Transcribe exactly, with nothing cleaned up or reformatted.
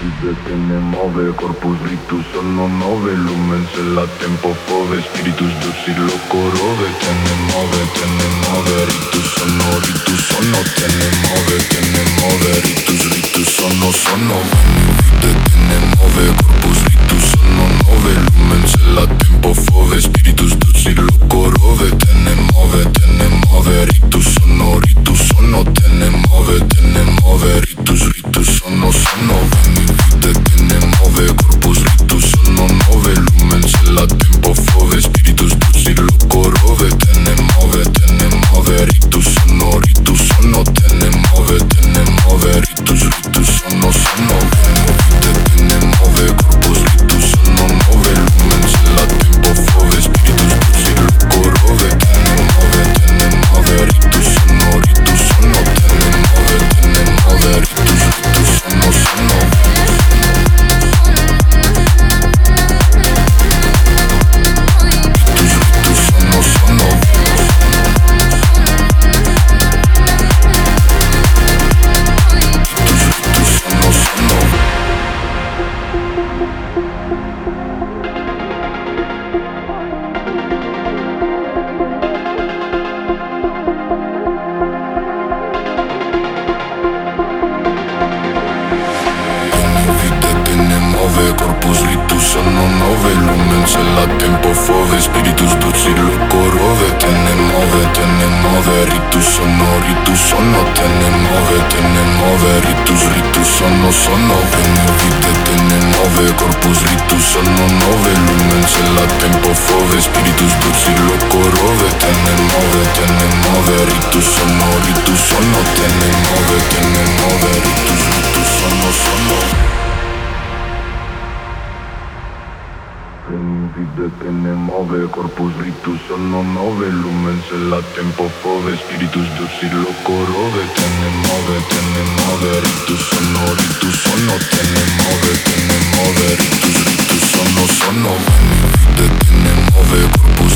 vide che ne muove, corpus rictus sono nove, lumen se la tempo fove, spiritus duxi loco rove, te ne muove, te ne muove, rictus sono, rictus sono, te ne muove, te ne muove, rictus, rictus sono, sono, vide che ne muove, corpus rictus sono nove, lumen se la tempo fove, spiritus duxi loco rove, te ne muove, te ne muove, rictus sono, rictus sono, te ne muove, te ne muove, rictus, rictus sono, sono, vide che ne muove, corpus rictus sono nove, lumen se la tempo fove, spiritus duxi loco rove, te ne muove, te ne muove, rictus sono, rictus sono, te ne muove, te ne muove, rictus, rictus sono, sono, vide che ne muove, corpus rictus sono nove, lumen se la tempo fove, spiritus duxi loco rove, te ne muove, te ne muove, rictus sono, rictus sono, te ne muove, te ne muove, rictus, rictus sono, sono. Corpus rictus sono nove, lumen se la tempo fove, spiritus duxi loco rove, te ne muove, te ne muove, rictus sono, rictus sono, te ne muove, te ne muove, rictus, rictus sono, sono, vide te ne muove, corpus rictus sono nove, lumen se la tempo fove, spiritus duxi loco rove, te ne muove, te ne muove, rictus sono, rictus sono, te ne muove, te ne muove, rictus, rictus sono, sono. Vide che ne muove, corpus rictus sono nove, lumen se la tempo fove, spiritus duxi loco rove, te ne muove, te ne muove, rictus sono, rictus sono, te ne muove, te ne muove, rictus, rictus sono, sono, vide che ne muove, corpus